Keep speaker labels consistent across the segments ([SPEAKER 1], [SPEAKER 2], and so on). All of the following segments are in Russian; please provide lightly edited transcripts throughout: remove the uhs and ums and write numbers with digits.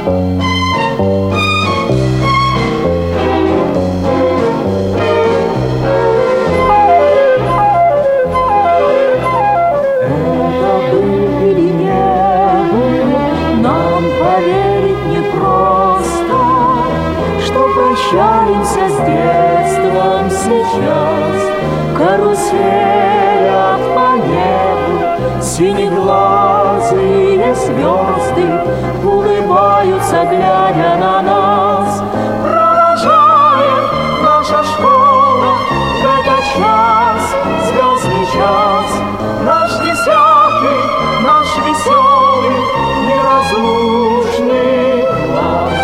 [SPEAKER 1] Прощаемся с детством сейчас, каруселят по небу, синеглазые звезды улыбаются, глядя на нас. Провожает наша школа в этот час, звездный час, наш десятый, наш веселый, неразлучный класс.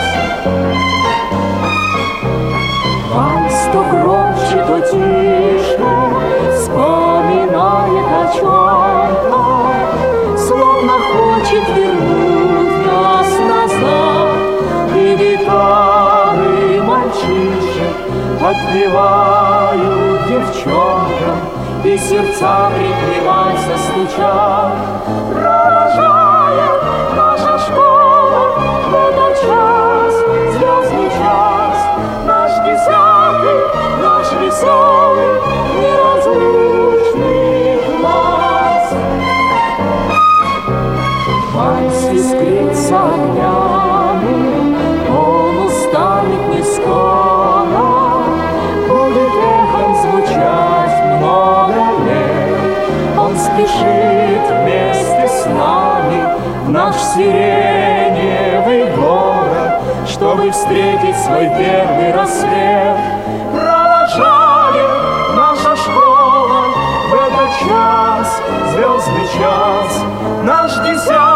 [SPEAKER 1] То громче, то тише вспоминает о чем-то, словно хочет вернуть нас назад. И гитары мальчишек подпевают девчонкам, и сердца припевайся стучат. Провожает наша школа в этот час, звездный час, наш десятый, наш веселый, неразлучный класс. Вальс искрится огнями, он устанет не скоро, будет эхом звучать много лет. Он спешит вместе с нами в наш сиреневый город, чтобы встретить свой первый рассвет. Провожает наша школа в этот час, звездный час, наш десятый.